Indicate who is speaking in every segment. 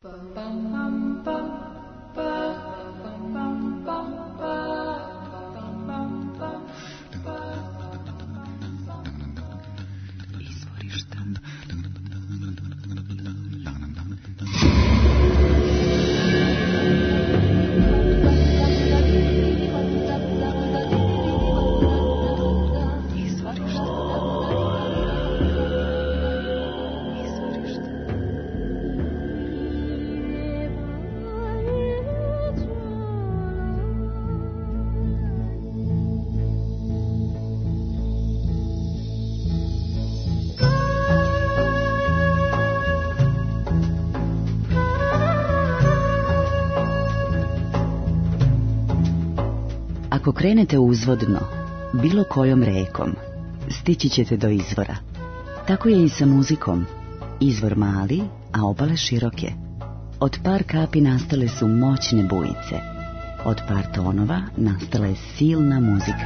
Speaker 1: Ako krenete uzvodno, bilo kojom rekom, stići ćete do izvora. Tako je i sa muzikom. Izvor mali, a obale široke. Od par kapi nastale su moćne bujice. Od par tonova nastala je silna muzika.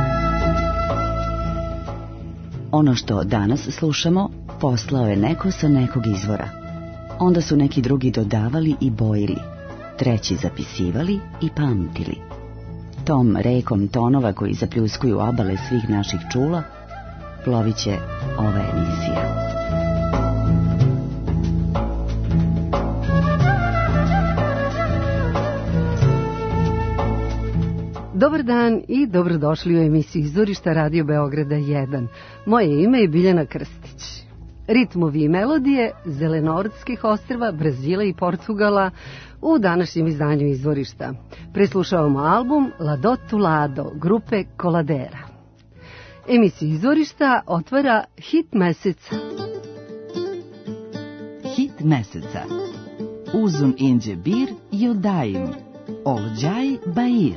Speaker 1: Ono što danas slušamo, poslao je neko sa nekog izvora. Onda su neki drugi dodavali i bojili, treći zapisivali i pamtili. Tom rekom tonova koji zapljuskuju obale svih naših čula, plovit će ova emisija.
Speaker 2: Dobar dan i dobrodošli u emisiju Izvorišta Radio Beograda 1. Moje ime je Biljana Krstić. Ritmovi i melodije Zelenortskih ostrva, Brazila i Portugala u današnjem izdanju Izvorišta. Preslušavamo album La Do Tu Lado grupe Coladera. Emisiju Izvorišta otvara hit meseca.
Speaker 3: Hit meseca. Uzun inđe bir Yildaim. Olcay Bayir.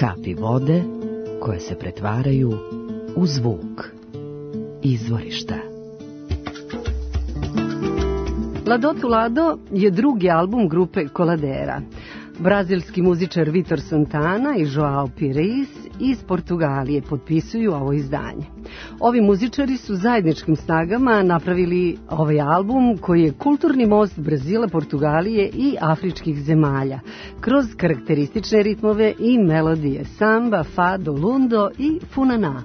Speaker 3: Kapi vode koje se pretvaraju u zvuk. Izvorišta.
Speaker 2: Lado tu Lado je drugi album grupe Coladera. Brazilski muzičar Vitor Santana i Joao Pires iz Portugalije potpisuju ovo izdanje. Ovi muzičari su zajedničkim snagama napravili ovaj album koji je kulturni most Brazila, Portugalije i afričkih zemalja kroz karakteristične ritmove i melodije samba, fado, lundo i funaná.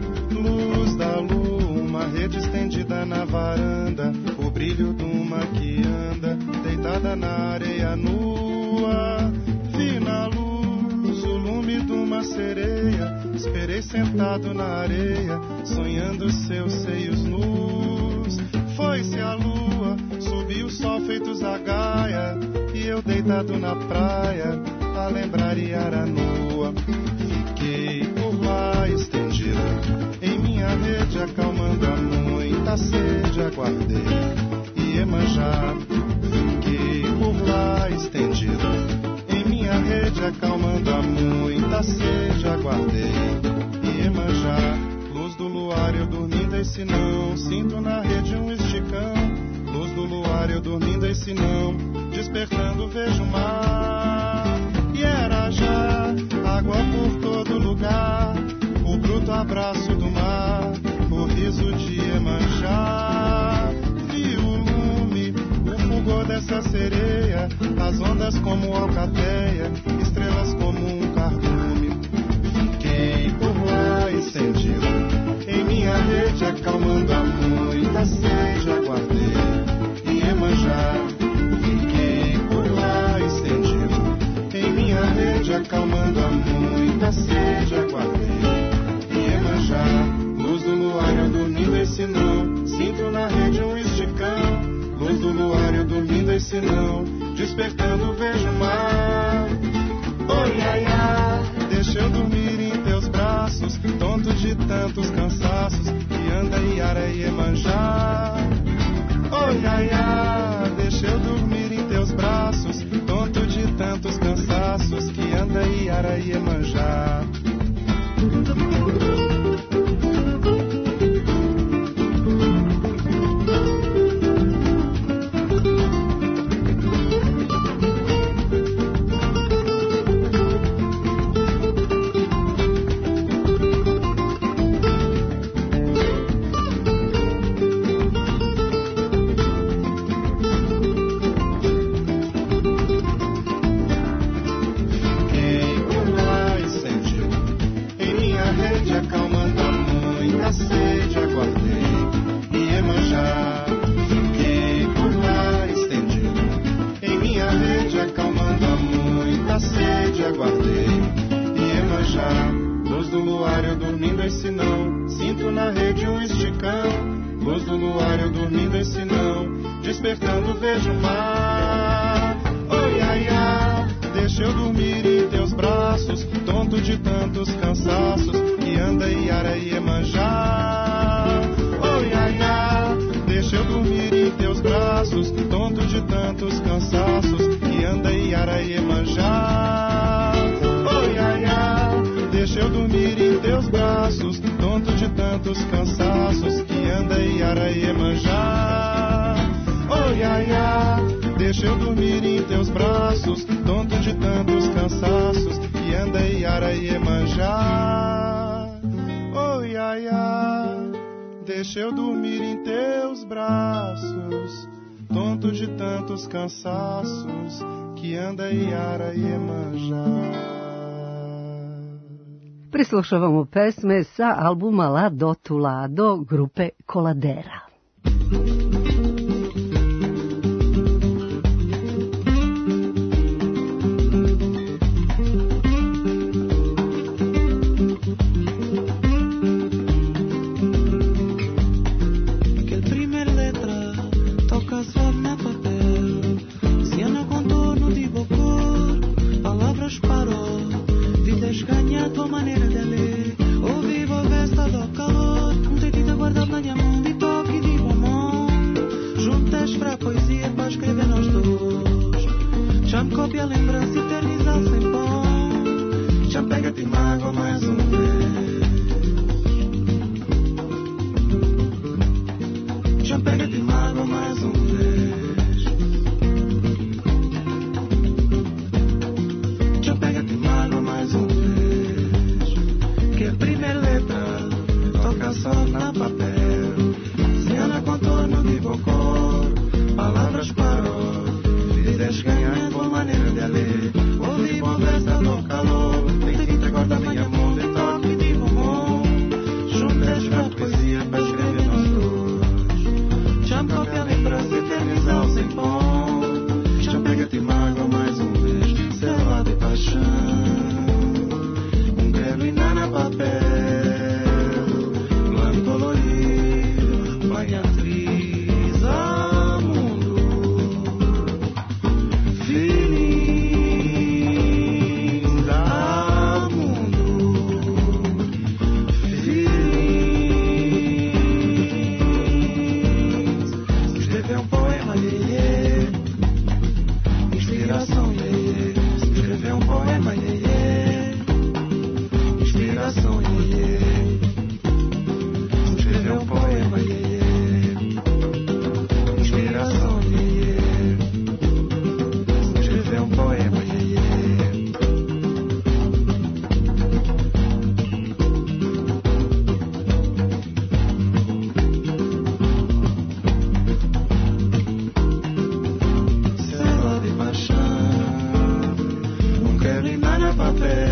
Speaker 4: Luz da lua, rede estendida na varanda, o brilho de uma que anda deitada na areia nua. Vi na luz o lume de uma sereia, esperei sentado na areia, sonhando seus seios nus. Foi-se a lua, subiu o sol feito zagaia, e eu deitado na praia, a lembrar Iara-nua. Fiquei por lá estendida, em minha rede acalmando a muita sede, aguardei Iemanjá. Fiquei por lá estendida, em minha rede acalmando a muita sede, aguardei Iemanjá. Luz do luar eu dormindo, esse não, sinto na rede um esticão. Luz do luar eu dormindo, esse não, despertando vejo o mar. E era já água por todo lugar, o bruto abraço do mar, o riso de Iemanjá. Vi o lume, o fulgor dessa sereia, as ondas como alcateia, estrelas como um cardume. Fiquei por lá estendido, em minha rede acalmando a muita sede, aguardei Iemanjá. Fiquei por lá estendido, em minha rede acalmando a muita sede, aguardei Iemanjá. Luz do luar eu dormindo, esse não, sinto na rede um esticão. Luz do luar eu dormindo, esse não, despertando vejo o mar. Oi, ai, ai, deixa eu dormir em teus braços, tonto de tantos cansaços, que anda Iara e Iemanjá. Oi, ai, ai, deixa eu dormir em teus braços, tonto de tantos cansaços, que anda Iara e Iemanjá. Cansaços que anda Iara e Iemanjá.
Speaker 2: Preslušavamo pesme sa albuma Lado tu Lado grupe Coladera.
Speaker 5: Tua maneira de ler, ouvi volver, está do calor, um dedito guardado na minha mão, de toque
Speaker 4: só na papel. Cena contorno de bocor, palavras parou, vidas ganhar com maneira de ler. Ouvi conversa no calor, tem tinta guarda minha mão, de toque de bombom. Juntas a poesia para escrever nós dois. Chama a lembrança eternizar sem pão. Chama-te mágoa mais um beijo, selva de paixão. Quero inar na papel, plano colorido, banha atriz ao mundo. Feelings ao mundo. Feelings. Escrever um poema, iê, inspiração, iê. Escrever um poema, iê. Inspiração, iê. Escrever um poema, iê. Inspiração, iê. Escrever um poema, iê. Selva de paixão, não quero inar na papel.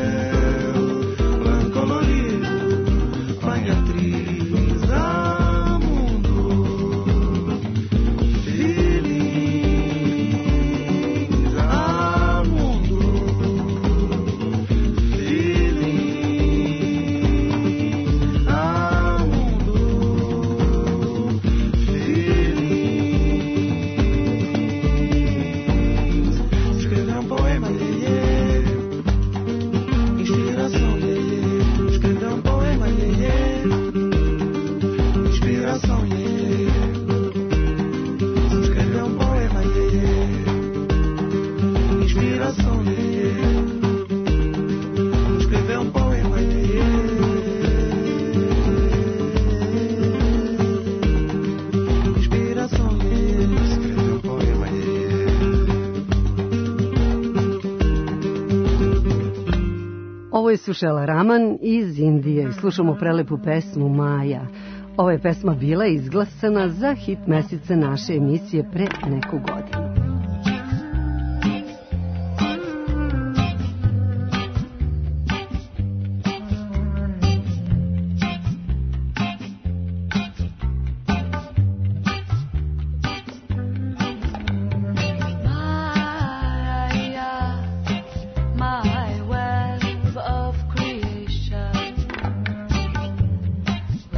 Speaker 2: Ovo je Sušela Raman iz Indije. Slušamo prelepu pesmu Maja. Ova je pesma bila izglasana za hit meseca naše emisije pre neku godinu.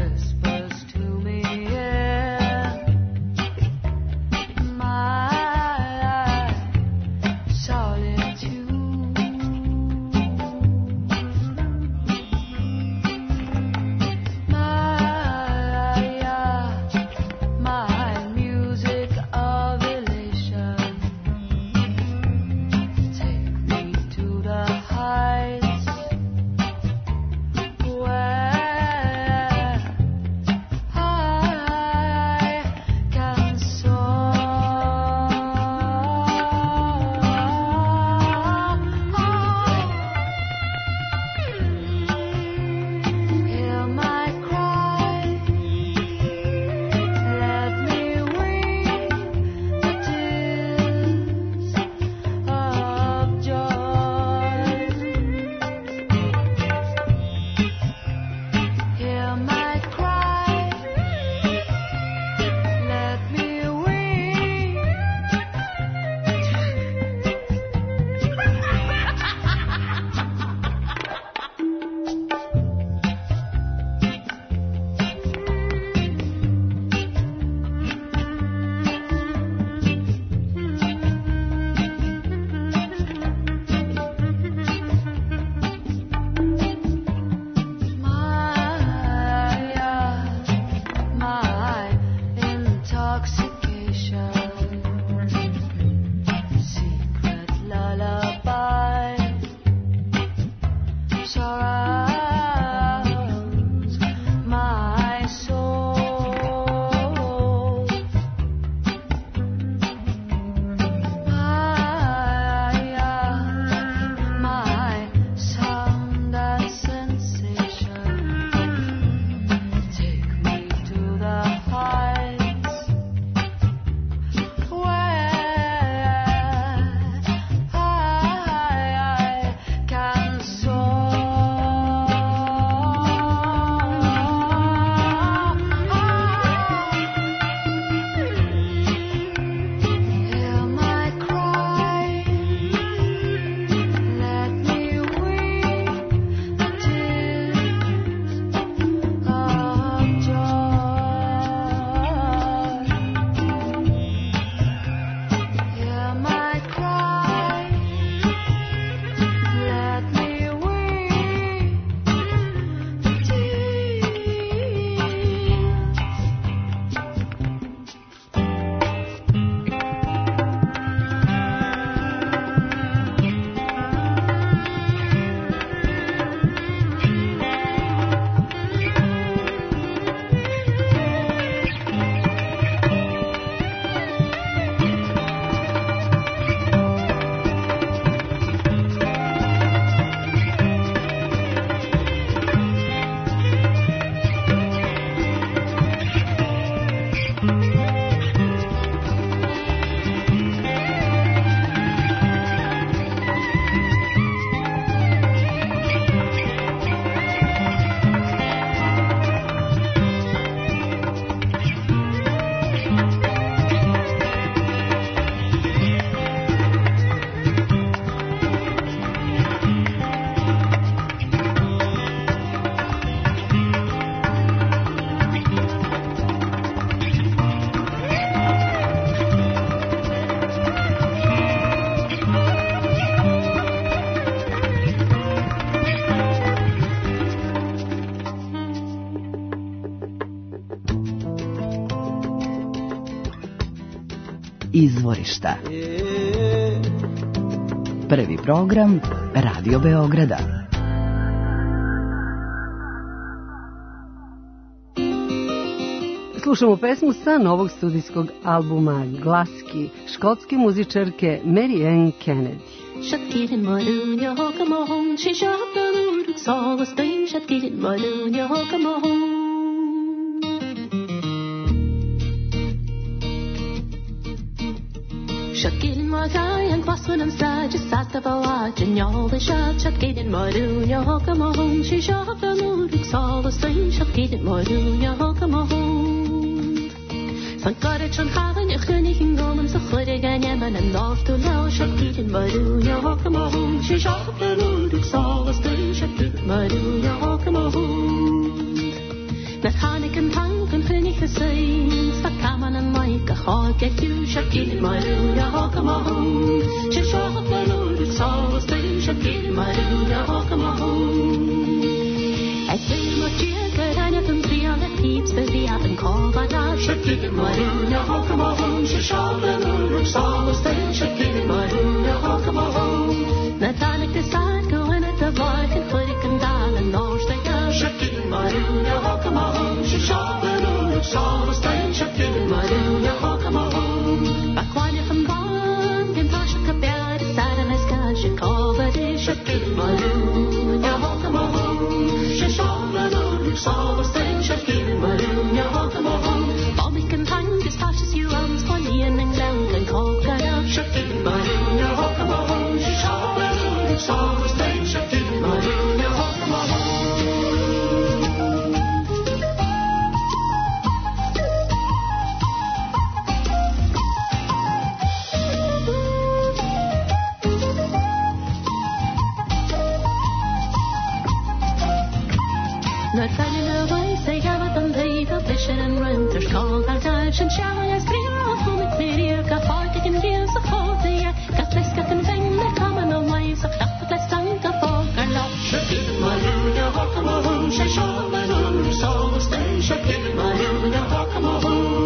Speaker 5: My
Speaker 3: Izvorišta. Prvi program Radio Beograda.
Speaker 2: Slušamo pesmu sa novog studijskog albuma Glaski škotske muzičarke Mary Ann Kennedy.
Speaker 5: Shakilin marunya hokamahon, she shakaduruk salastain. Shakilin marunya hokamahon. Shakilin magayan kwasunam sa just satavalat and y'all the shot. Shakilin marunya hokamahon, she shakaduruk salastain. Shakilin marunya hokamahon. Van Karich en Haven, je gunnig in Gomen, zo goedig en jemmen en lof to lauw. Shakit in Marunya, hokamahon, she shop the road, ik zal het doen. Shakit Marunya, hokamahon. Net Hanik en Tank en gunnig gezien, sta kamen en Mike, ga get you. Shakit Marunya, hokamahon, she shop the road, ik zal het doen. Shakit Marunya, hokamahon. Ik wil maar checken en het een drie aan het pieps, de drie aan een kol van haar. Shakit Marunya, hokamahon, she shop the road, ik zal het doen. Shakit Marunya, hokamahon. Net aan ik de zaad, go in het de vlak en goed ik een daal en noos de jou. Shakit Marunya, hokamahon, she shop the road, ik zal het doen. Shakit Marunya, hokamahon. Bakwane van baan, geen tasje kapiar, de zaad en is kaas, je cover is. Shakit Marunya, hokamahon, she shop the road, ik zal het doen. Shakit Marunya, hokamahon. Om ik een hang, dus tasjes je lands, van je en een glank en koken af. Shakit Marunya, hokamahon, she shop the road, ik zal het doen. Shakit Marunya, hokamahon. Naar fijne wijs, ik heb het een leven, vissen en ruimte, school, thuis en shower, ja, springen af om het weer, ik heb vaartig en heel zo groot, ja, ik heb fles, ik heb een ving, ik kan me nou mij, zo knap, het lijst dank, ik volk er lap. Shakit Marunya, hokamahon, she shop the road, ik zal het doen. Shakit Marunya, hokamahon.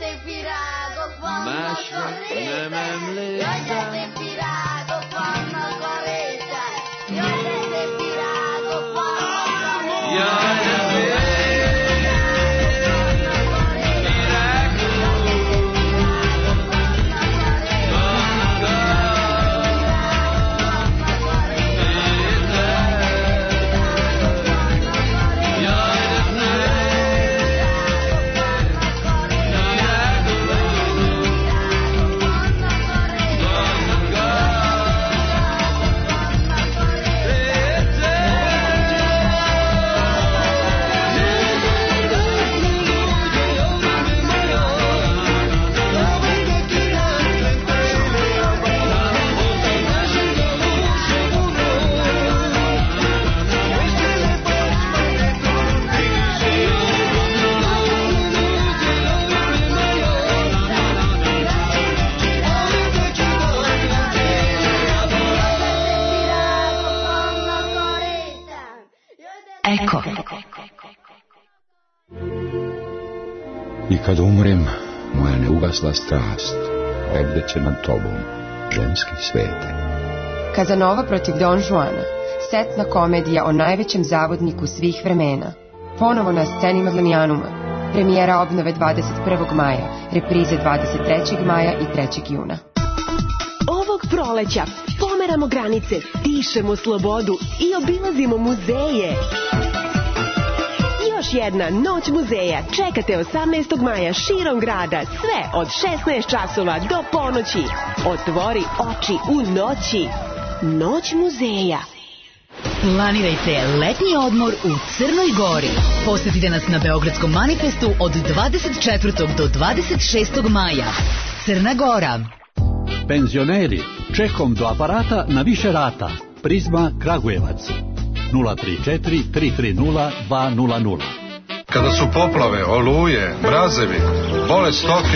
Speaker 6: te pirago quando correta. Yo ya te pirago quando correta. Yo ya te pirago quando correta.
Speaker 3: Eko.
Speaker 7: I kad umrem, moja neugasla strast lebdeće nad tobom, ženski svete.
Speaker 8: Kazanova protiv Don Juana, setna komedija o najvećem zavodniku svih vremena. Ponovo na sceni Maglanijanuma. Premijera obnove 21. maja, reprize 23. maja i 3. juna.
Speaker 9: Ovog proleća pomeramo granice, dišemo slobodu i obilazimo muzeje. Još jedna noć muzeja čekate 18. maja širom grada, sve od 16 časova do ponoći. Otvori oči u noći. Noć muzeja.
Speaker 3: Planirajte letnji odmor u Crnoj Gori. Posetite nas na Beogradskom manifestu od 24. do 26. maja. Crna Gora.
Speaker 10: Penzioneri, čekom do aparata na više rata. Prizma Kragujevac 034 330 200.
Speaker 11: Kada su poplave, oluje, mrazevi, bolest stoke.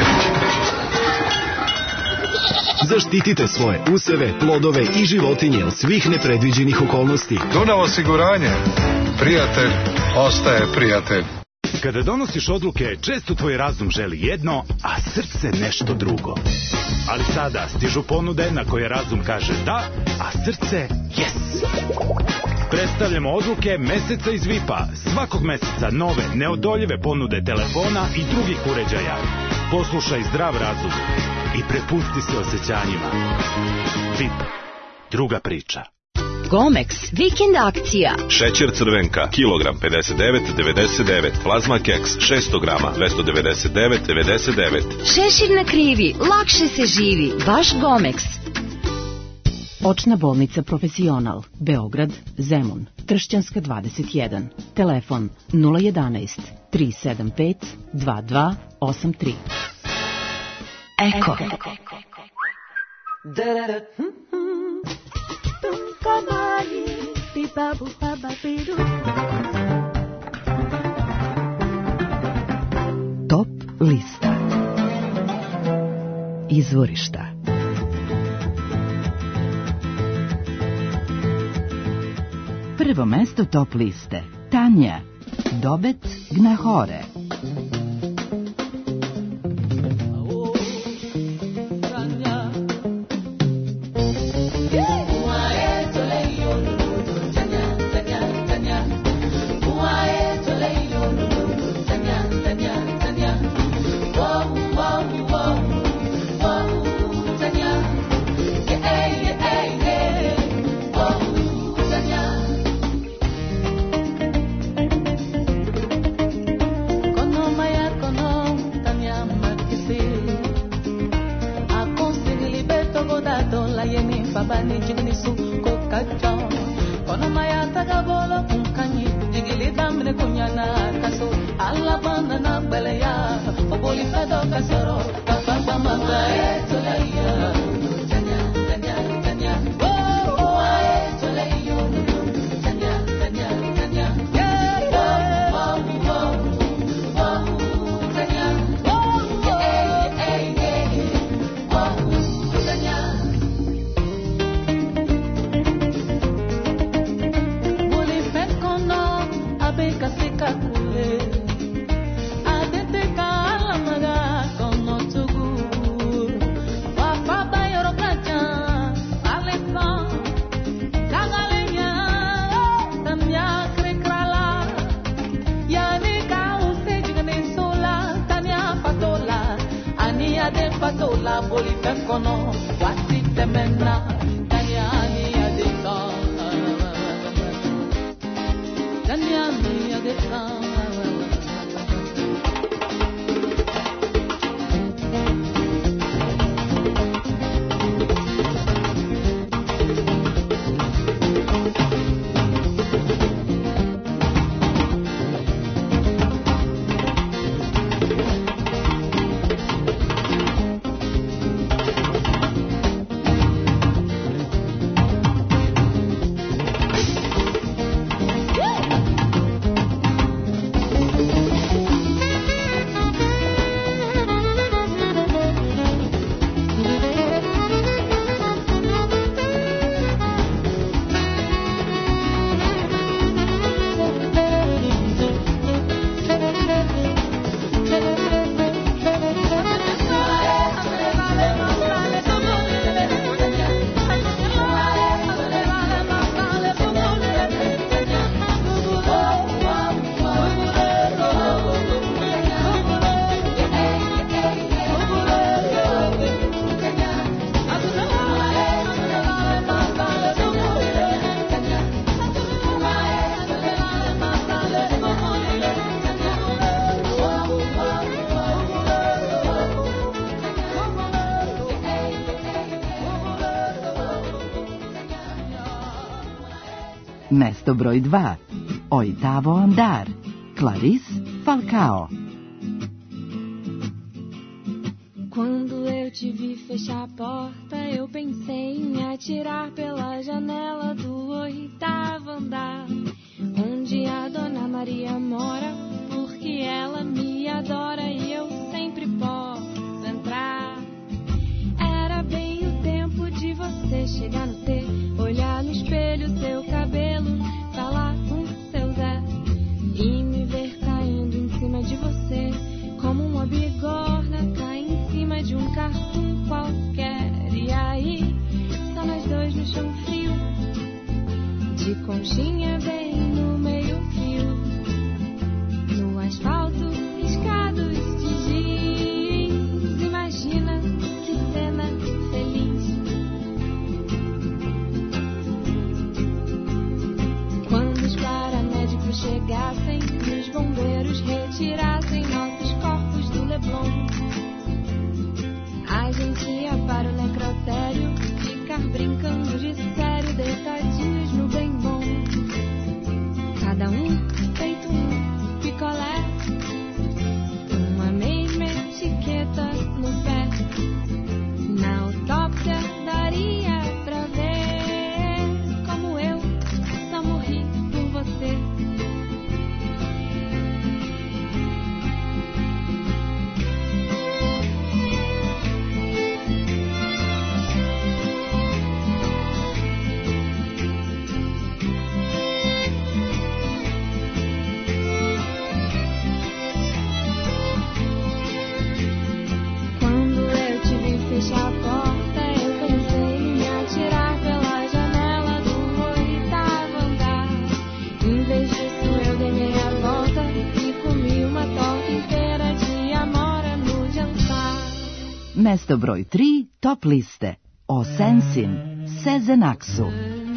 Speaker 12: Zaštitite svoje useve, plodove i životinje od svih nepredviđenih okolnosti.
Speaker 11: Dunav osiguranje. Prijatelj ostaje prijatelj.
Speaker 12: Kada donosiš odluke, često tvoj razum želi jedno, a srce nešto drugo. Ali sada stižu ponude na koje razum kaže da, a srce yes. Predstavljamo odluke meseca iz VIP-a. Svakog meseca nove, neodoljive ponude telefona i drugih uređaja. Poslušaj zdrav razum i prepusti se osjećanjima. VIP. Druga priča.
Speaker 3: Gomex, vikend akcija.
Speaker 13: Šećer crvenka, kilogram 59,99. Plazma keks, 600 grama, 299,99.
Speaker 3: Šešir na krivi, lakše se živi. Baš Gomex. Očna bolnica Profesional, Beograd, Zemun, Tršćanska 21. Telefon 011 375 2283. Eko. Top lista. Izvorišta. Prvo mesto top liste. Tanja. Dobet Gnahore.
Speaker 14: Adete ka la maga
Speaker 5: ade patola boli pekono wati temena tanyani ade ka tanyani ade ka.
Speaker 14: Mesto broj 2. Oitavo andar. Clarice Falcao.
Speaker 15: Quando eu te vi fechar a porta, eu pensei em me atirar pela janela do oitavo andar, onde a Dona Maria mora, porque ela me adora e eu sempre posso entrar. Era bem o tempo de você chegar no T, olhar no espelho seu cabelo, falar com seu Zé e me ver caindo em cima de você, como uma bigorna cai em cima de um cartoon qualquer. E aí, só nós dois no chão frio, de conchinha bem no meio fio, no asfalto riscado de jeans. Imagina que cena feliz. Quando os paramédicos chegassem e os bombeiros retirassem nossos corpos do Leblon, a gente ia para o necrotério ficar brincando de sério, deitadinhos no bem bom, cada um feito um picolé, uma mesma etiqueta no pé. Na autópsia daria pra ver como eu só morri por você. Fechar a porta, eu pensei em me atirar pela janela do oitavo andar. Em vez disso eu dei meia volta e comi uma torta inteira de amora no jantar.
Speaker 14: Mesto broj 3, top liste. O Sensin, Sezenaksu.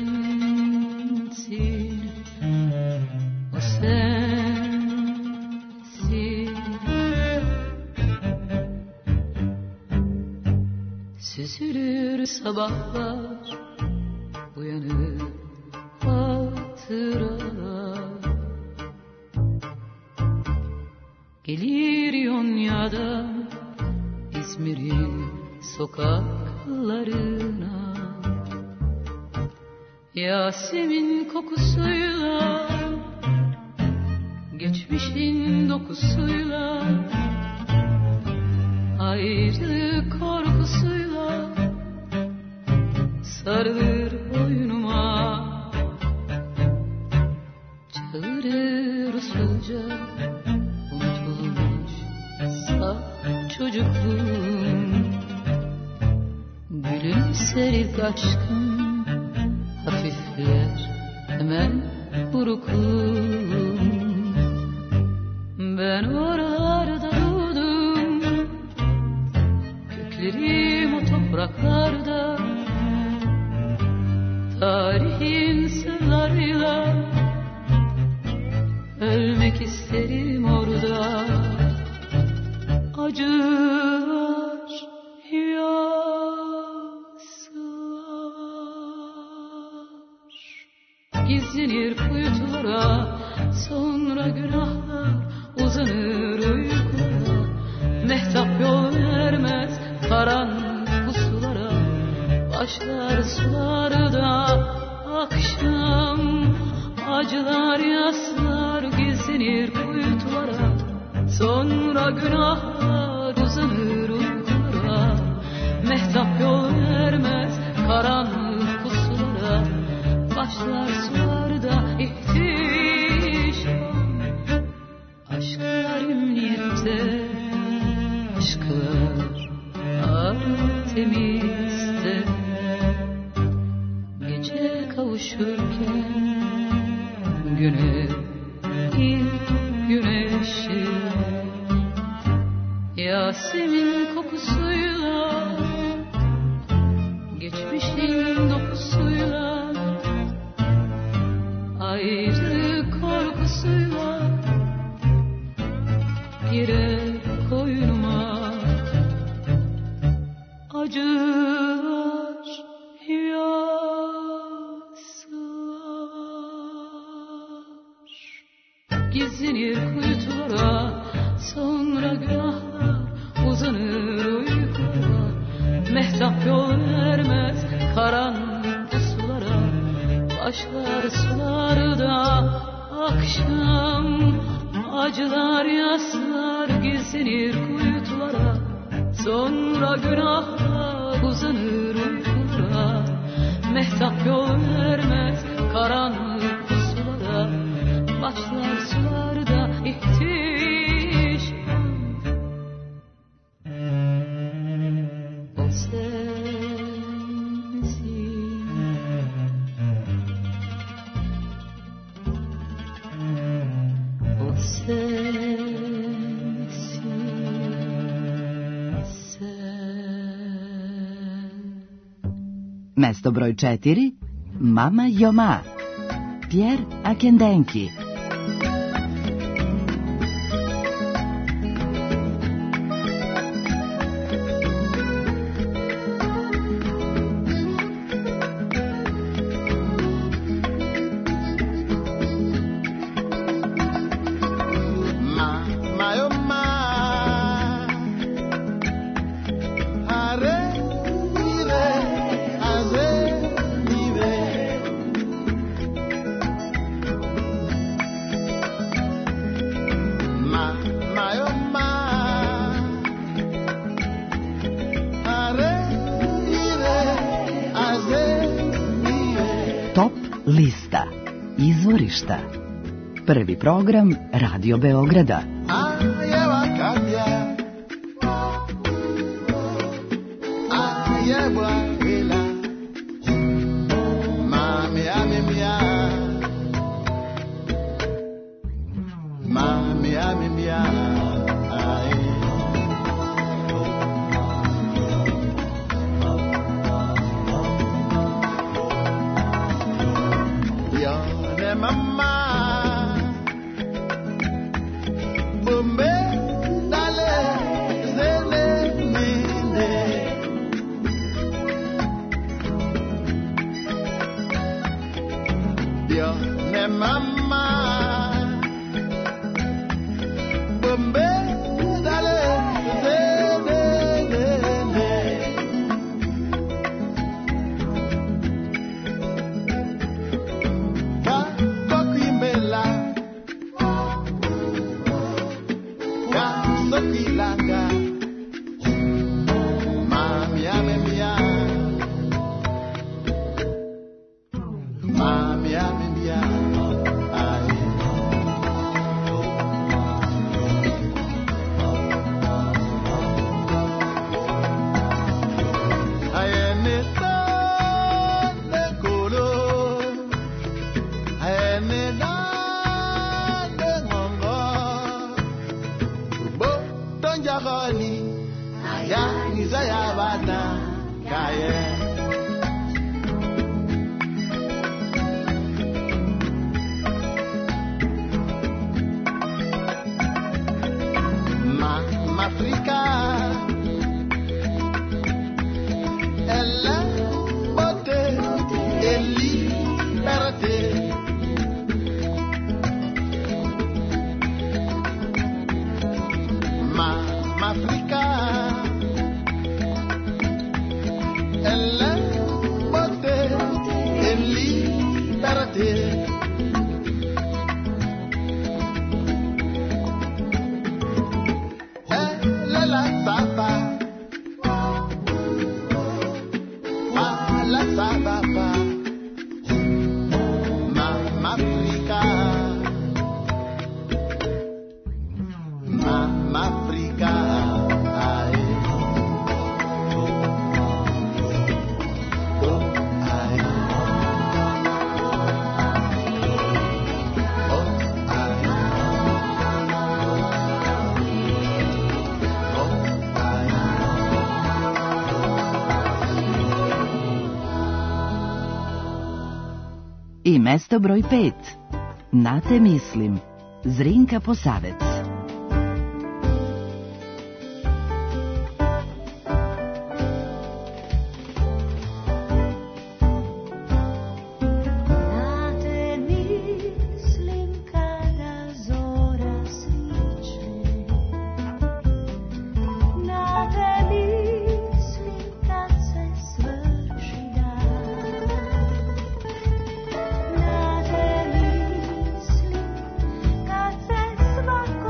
Speaker 5: Süzülür sabahlar, uyanır hatıralar. Gelir Yonya'dan İzmir'in sokaklarına, Yasemin kokusuyla, geçmişin dokusuyla, ayrılık korkusuyla sarılır boynuma, çağırır usulca unutulmuş saf çocukluğum. Gülümser ilk aşkım, hafifler hemen burukluğum. Ben oralarda doğdum,
Speaker 16: topraklarda, tarihin sırlarıyla ölmek isterim orada. Acılar, yaslar gizlenir kuytulara, sonra günahlar uzanır uykulara. Mehtap yol vermez karanlık pusulara, başlar sularda akşam. Acılar, yaslar gizlenir kuytulara, sonra günahlar uzanır uykulara. Mehtap yol vermez karanlık pusulara, başlar sularda ihtişam. Aşklar emniyette, aşklar temizde. Gece kavuşurken güne, ilk güneşi, Yasemin kokusuyla, geçmişin dokusuyla, ayrı korkusuyla girer koynuma. Acılar, yaslar gizlenir kuytulara, sonra günahlar uzanır uykulara. Mehtap yol vermez karanlık pusulara, başlar sularda akşam. Acılar, yaslar gizlenir kuytulara, sonra günahlar uzanır uykulara. Mehtap yol vermez karanlık pusulara, başlar sularda ihtişam. O sensin, o sensin,
Speaker 14: Mesto broj 4, Mama Joma, Pierre Akendenki. Top lista izvorišta. Prvi program Radio Beograda.
Speaker 17: Afrika je. Africa è la beauté et liberté. Africa è la beauté et liberté.
Speaker 14: I mesto broj 5. Na te mislim. Zrinka Posavec.
Speaker 18: Svako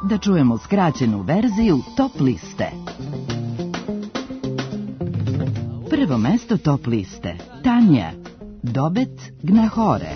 Speaker 14: da čujemo skraćenu verziju top liste. Prvo mesto top liste. Tanja, Dobet Gnahore.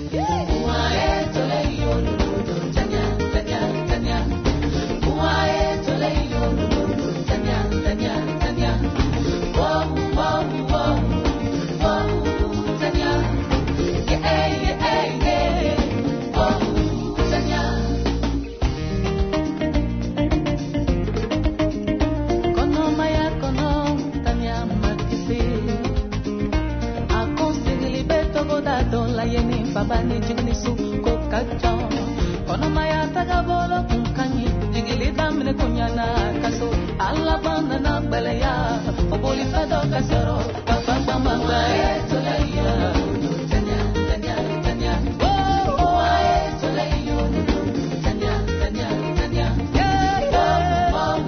Speaker 16: Babani jigni su kokachon kono maya tagabolo kunkanyi jigili damne kunyana kaso alla bana na beleya oboli fado kasoro papa mama etolaya tanya tanya tanya oh etolaya tanya tanya tanya yeah oh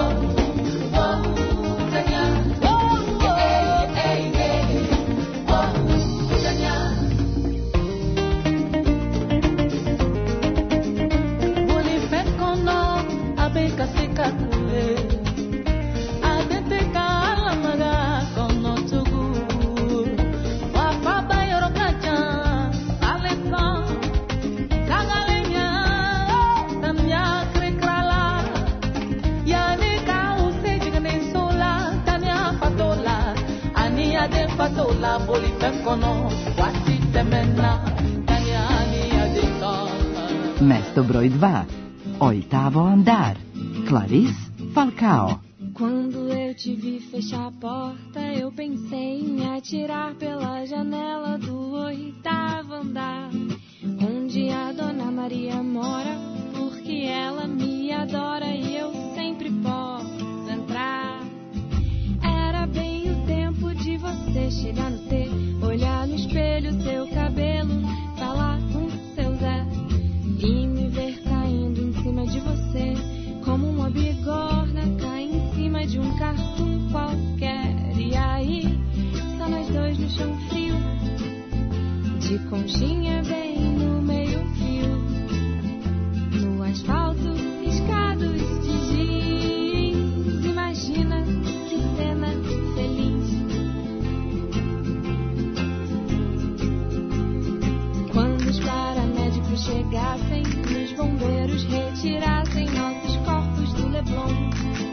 Speaker 16: tanya oh tanya kasika kule adete kala maga kono tugu wa baba yoro kacha aleka kagalenya tamya krekrala yani ka use jigane sola tanya patola ani ade patola boli pekono wati temena tanya ani ade ka.
Speaker 14: Mesto broj 2. Oitavo andar. Clarice Falcao.
Speaker 15: Quando eu te vi fechar a porta, eu pensei em atirar pela janela do oitavo andar, onde a Dona Maria mora, porque ela me adora e eu sempre posso entrar. Era bem o tempo de você chegar no T, olhar no espelho seu cabelo, falar com seu Zé e me ver caindo em cima de você. Como uma bigorna cai em cima de um cartoon qualquer. E aí, só nós dois no chão frio, de conchinha bem no meio-fio, no asfalto riscados de giz. Imagina que cena feliz. Quando os paramédicos chegassem, os bombeiros retirassem nossos corpos do Leblon,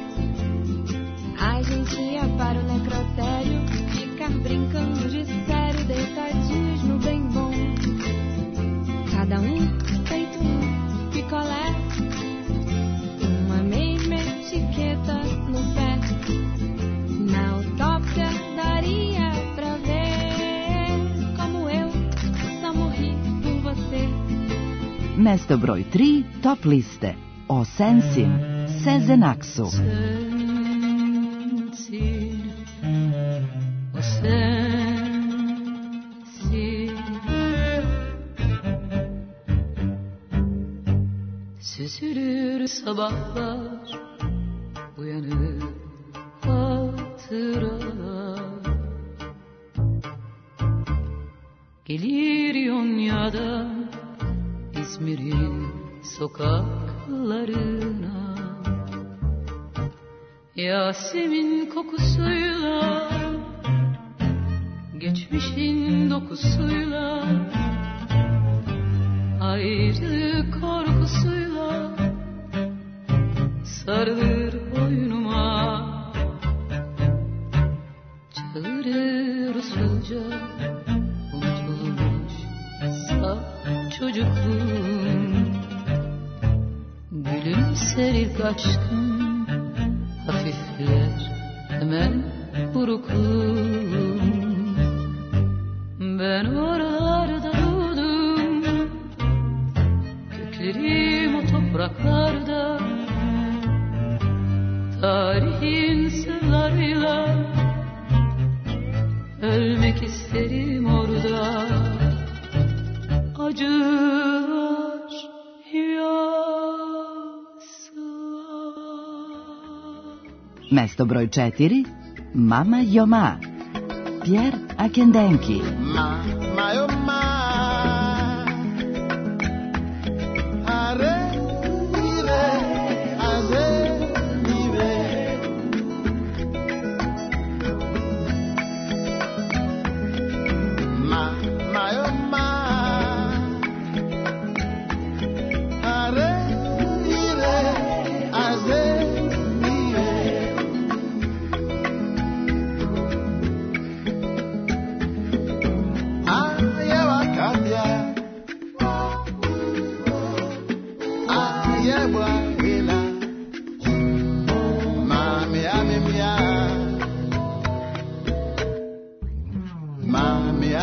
Speaker 15: a gente ia para o necrotério ficar brincando de sério, deitadinhos no bem bom, cada feito picolé, uma mesma etiqueta no pé. Na autópsia daria pra ver como eu só morri por você.
Speaker 14: Mesto broj 3 top liste. O Sensin, Sezenaxu.
Speaker 16: Süzülür sabahlar, uyanır hatıralar, gelir Yonya'dan İzmir'in sokaklarına, Yasemin kokusuyla, geçmişin dokusuyla, ayrı korkusuyla sarılır boynuma, çağırır usulca unutulmuş saf çocukluğum. Gülümser ilk aşkım, hafifler hemen burukluğum. Ben oralarda doğdum, köklerim o topraklarda, tarihin sırlarıyla ölmek isterim orada. Acılar
Speaker 14: Mesto broj 4. Mama Joma. Pierre Akendenki.
Speaker 17: Mama Joma. Are, ire,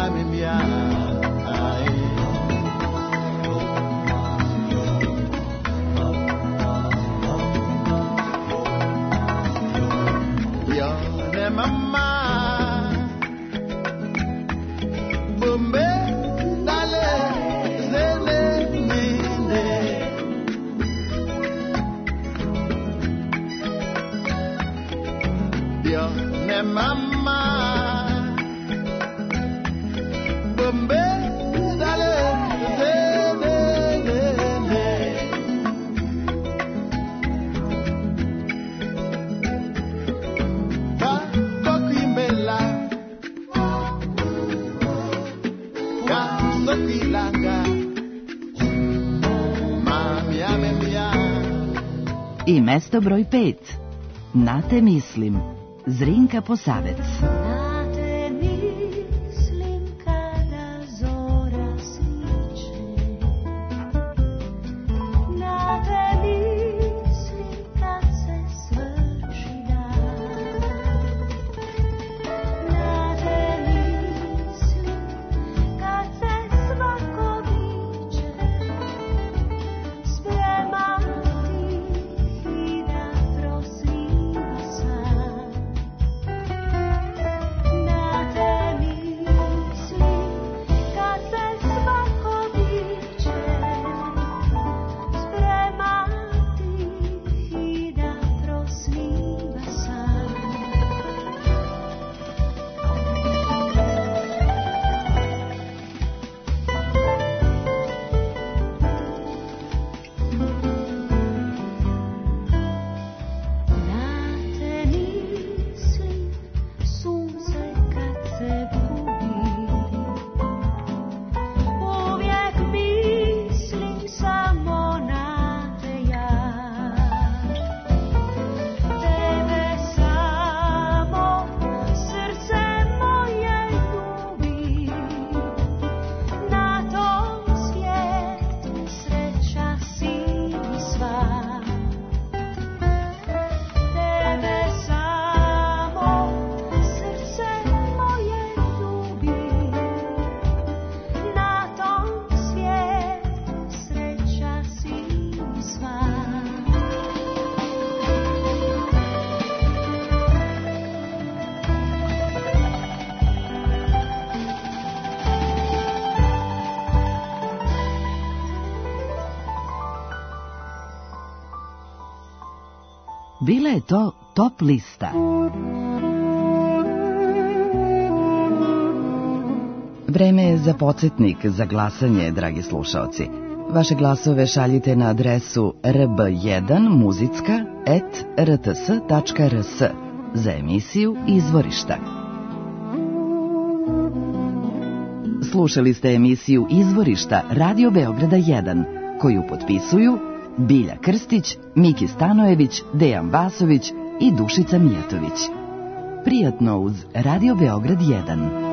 Speaker 14: I mesto broj 5. Na te mislim. Zrinka Posavec. Bila je to top lista. Vreme je za podsjetnik za glasanje, dragi slušaoci. Vaše glasove šaljite na adresu rb1muzicka@rts.rs za emisiju Izvorišta. Slušali ste emisiju Izvorišta Radio Beograda 1, koju potpisuju Bilja Krstić, Miki Stanojević, Dejan Vasović i Dušica Mijatović. Prijatno uz Radio Beograd 1.